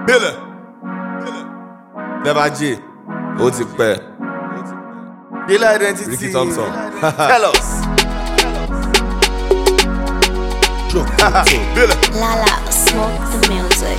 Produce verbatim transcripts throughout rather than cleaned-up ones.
Bílẹ̀. Never J. Ó ti pẹ́. Bílẹ̀ identity. Ricky Thompson. Tell us. Bílẹ̀. Lala, smoke the music.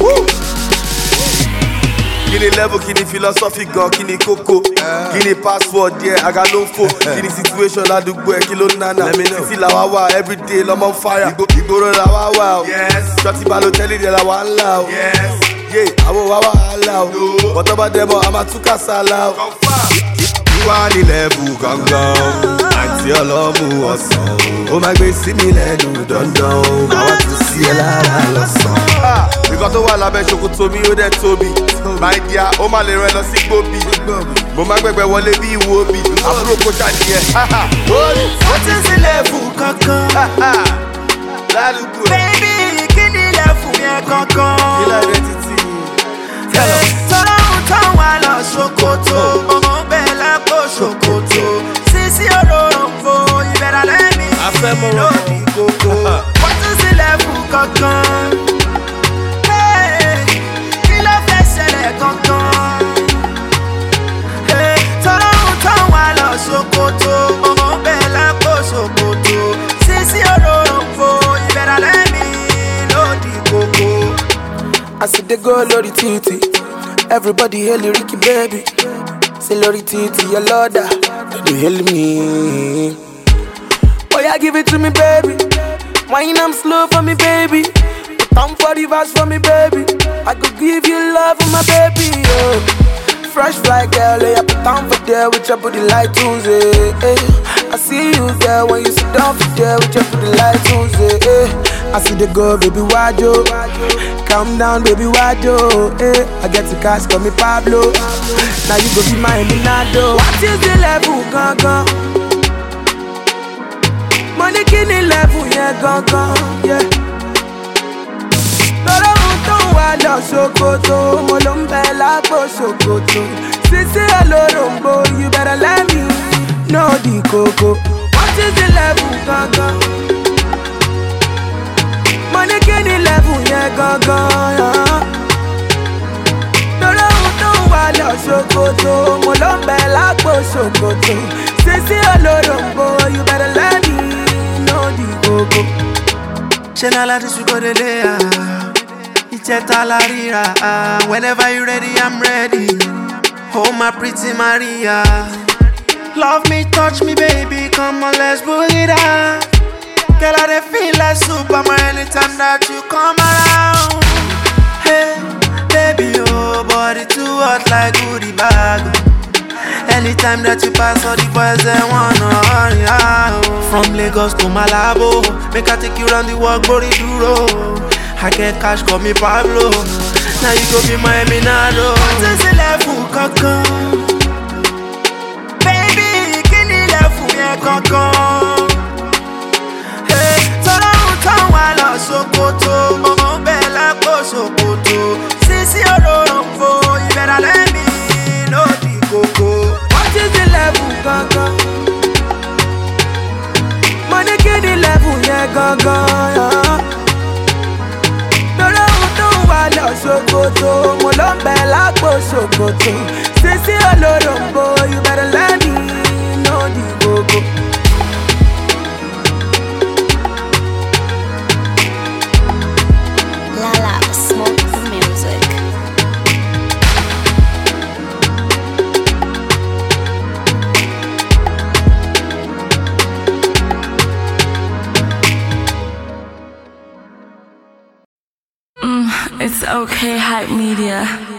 Kini level, kini philosophy gan, kini koko, kini password yeah, aga ló fò, kini situation ládùúgbò ẹ kí ló nana. Títí la wá wá everyday lọ́mọ fire, ìgboro la wá wá o. Ṣọtí Balotelli dẹ̀ la wá ń là o. Àwọn wá wá là o. Bọ́tọ́ bá dẹ̀ mọ́, a máa tún kásá là o. Wá ní level gangan, àǹtí ọlọ́mú ọ̀sán o. Ó máa gbé sí mi lẹ́nu dandan o, máa wá tún sí ẹ lára lọ́sàn-án. Nǹkan tó wà lábẹ́ ṣòkòtò mi ó dẹ̀ tóbi. My dear, ó máa lè rẹ lọ sí gbòbí. Mo máa gbẹ̀gbẹ̀ wọlé bí ìwo bí. Àbúrò kò ṣàdìyẹ. Ó ti sí lẹ́fù kankan. Ládùúgbò. Bébí kí ni lẹ́fù yẹn kankan? Ilé identity. Tọ́lọ́hún tán wà lọ ṣòkòtò. Ọmọ bẹ́ẹ̀ lápò ṣòkòtò. Sísí olóròǹfò ìbẹ̀rẹ̀ lẹ́mí. Afẹ́mọ́ lórí kókó. Ó ti sí lẹ́fù kankan. Kí ló fẹ́ ṣẹlẹ̀ kankan? Tọ́lọ́hún tán wà lọ ṣòkòtò. Ọmọ bẹ́ẹ̀ lápò ṣòkòtò. Sísí olóròǹfò ìbẹ̀rẹ̀ lẹ́mí lórí kókó. I see they go lori titi. Everybody hail Ricky baby. Say lori titi, your lorda. They hail me. Oh yeah, give it to me, baby. Wine I'm slow for me, baby. Put down for the verse for me, baby. I could give you love for my baby. Oh. Fresh fly girl, yeah, put down for there with your booty like Tuesday. Eh. I see you there when you sit down for there with your booty like Tuesday. Eh. I see the girl, baby, why yo? Calm down, baby, why yo? Eh. I get the cash, call me Pablo. Now you go be my Eminado. What is the level, gun gun? Money kini level, yeah, gun gun, yeah. Don't want no Sokoto, Molombe Lapo Sokoto. Sisi Olorombo, you better let me know the coco. What is the level, gaga? Money kini level, yeah, gaga, yeah. Don't want no Sokoto, Molombe Lapo Sokoto. Sisi Olorombo, you better let me know the coco. Shenala Disukodelea. Whenever you're ready, I'm ready. Oh, my pretty Maria. Love me, touch me, baby. Come on, let's boogie down. Girl, I dey feel like Superman anytime that you come around. Hey, baby, oh, body too hot like goodie bag. Anytime that you pass, all the boys they wanna hurry out. From Lagos to Malabo, make I take you round the world, body duro. I get cash, call me Pablo. Now you go be my Eminado. What is the level, kankan? Baby, can you level me, kankan? Hey, Tọ́lọ́hún tán wà lọ Sokoto. Ọmọ bẹ́ẹ̀ lápò Sokoto. Sísí olóròǹfò ìbẹ̀rẹ̀ lẹ́mí lórí kókó. What is the level, kankan? Money kini level, yeah, kankan, yeah. Sokoto, Molombe Lapo Sokoto. Sisi Olorombo, you better let me know the gogo. Lala, smoke the music. It's okay, Hype Media.